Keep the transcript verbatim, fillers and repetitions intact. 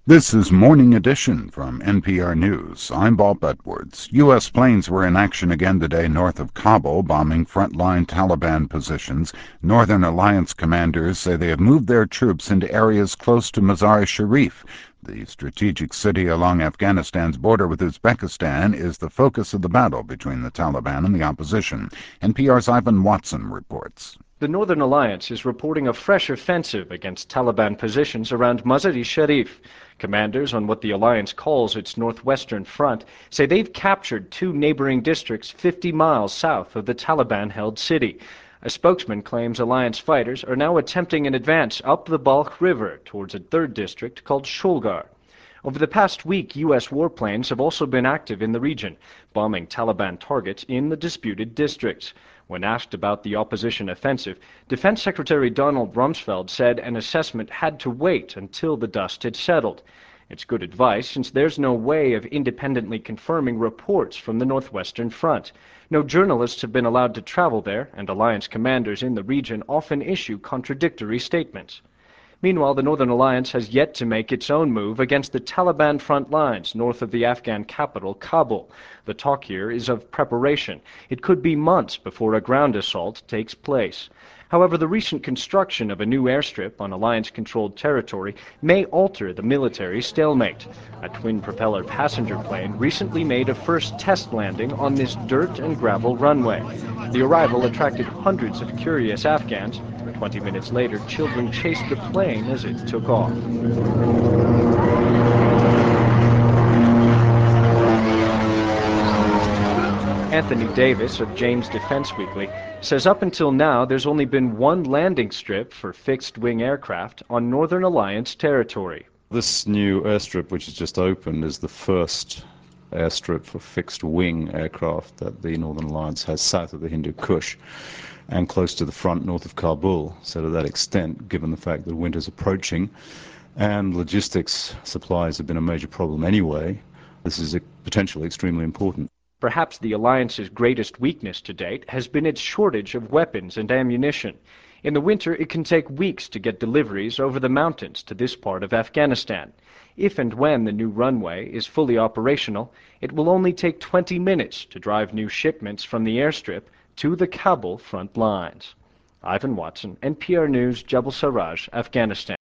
This is Morning Edition from N P R News. I'm Bob Edwards. U S planes were in action again today north of Kabul, bombing frontline Taliban positions. Northern Alliance commanders say they have moved their troops into areas close to Mazar-e-Sharif. The strategic city along Afghanistan's border with Uzbekistan is the focus of the battle between the Taliban and the opposition. N P R's Ivan Watson reports. The Northern Alliance is reporting a fresh offensive against Taliban positions around Mazar-e-Sharif. Commanders on what the alliance calls its northwestern front say they've captured two neighboring districts fifty miles south of the Taliban-held city. A spokesman claims alliance fighters are now attempting an advance up the Balkh River towards a third district called Sholgar. Over the past week, U S warplanes have also been active in the region, bombing Taliban targets in the disputed districts. When asked about the opposition offensive, Defense Secretary Donald Rumsfeld said an assessment had to wait until the dust had settled. It's good advice since there's no way of independently confirming reports from the Northwestern Front. No journalists have been allowed to travel there, and alliance commanders in the region often issue contradictory statements. Meanwhile, the Northern Alliance has yet to make its own move against the Taliban front lines north of the Afghan capital, Kabul. The talk here is of preparation. It could be months before a ground assault takes place. However, the recent construction of a new airstrip on Alliance-controlled territory may alter the military stalemate. A twin-propeller passenger plane recently made a first test landing on this dirt and gravel runway. The arrival attracted hundreds of curious Afghans. Twenty minutes later, children chased the plane as it took off. Anthony Davis of James Defense Weekly says up until now there's only been one landing strip for fixed-wing aircraft on Northern Alliance territory. This new airstrip, which has just opened, is the first airstrip for fixed-wing aircraft that the Northern Alliance has south of the Hindu Kush and close to the front north of Kabul. So to that extent, given the fact that winter's approaching and logistics supplies have been a major problem anyway, this is potentially extremely important. Perhaps the alliance's greatest weakness to date has been its shortage of weapons and ammunition. In the winter, it can take weeks to get deliveries over the mountains to this part of Afghanistan. If and when the new runway is fully operational, it will only take twenty minutes to drive new shipments from the airstrip to the Kabul front lines. Ivan Watson, N P R News, Jabal Sarraj, Afghanistan.